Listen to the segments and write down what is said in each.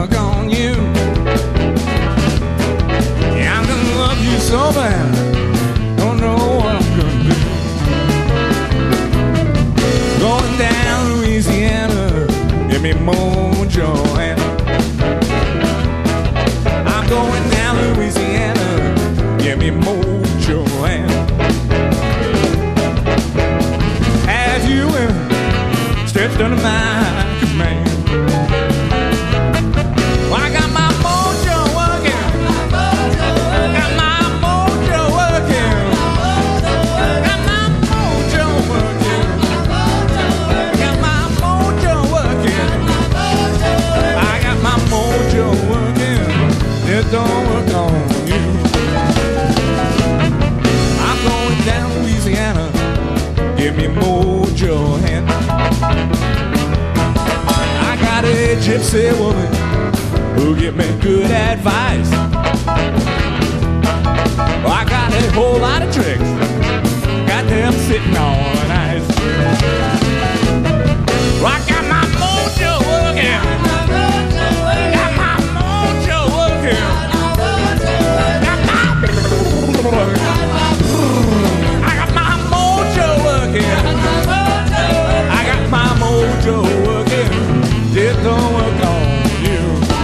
work on you. Yeah, I'm gonna love you so bad, don't know what I'm gonna do. Going down Louisiana, give me more Joanna. I'm going down Louisiana, give me more Joanna. As you will, stepped under my command. Well, I got my mojo working. Got my mojo working. Got my mojo working. Got my mojo working. I got my mojo working. It don't work on you. I'm going down Louisiana. Give me mojo hand. I got a gypsy woman who give me good advice. I got a whole lot of tricks, got them sitting on ice. I got my mojo working. Got my mojo working. Got my I got my mojo working. I got my mojo working. It don't work on you.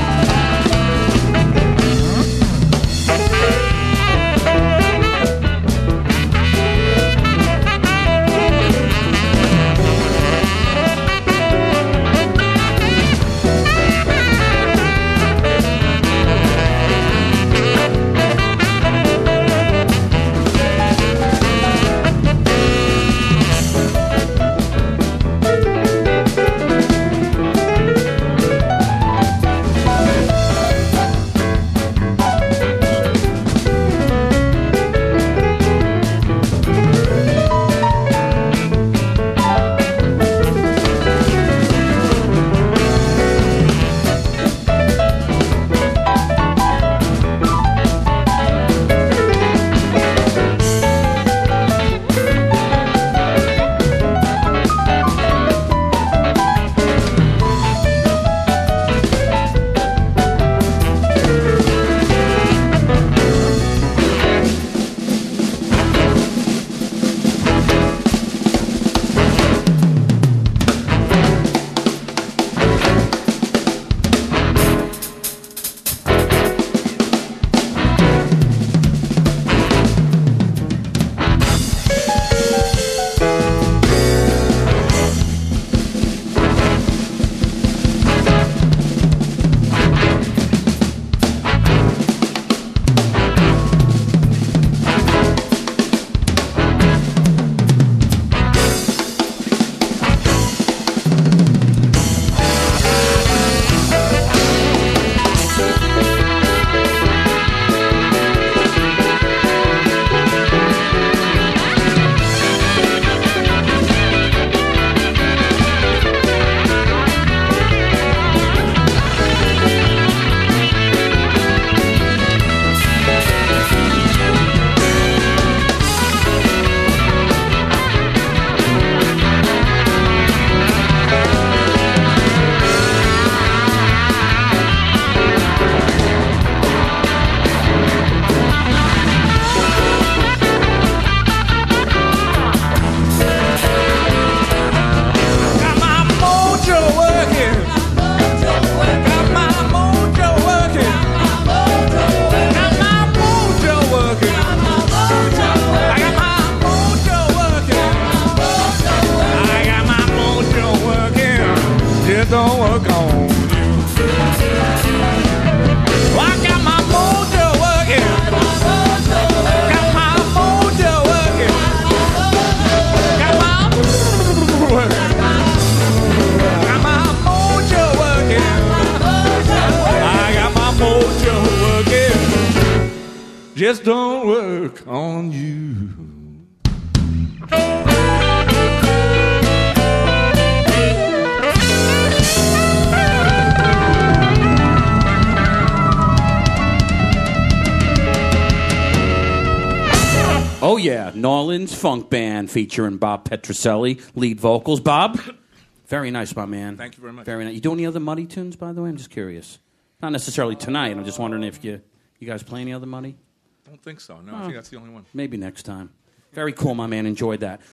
Don't work on you. Well, I got my mojo working. Got my mojo working. Got my working. Got my mojo working. I got my mojo working. Just don't work on you. Oh, yeah, Norland's Funk Band featuring Bob Petroselli, lead vocals. Bob, very nice, my man. Thank you very much. Very nice. You do any other Muddy tunes, by the way? I'm just curious. Not necessarily tonight. I'm just wondering if you guys play any other money? I don't think so. No, I think that's the only one. Maybe next time. Very cool, my man. Enjoyed that.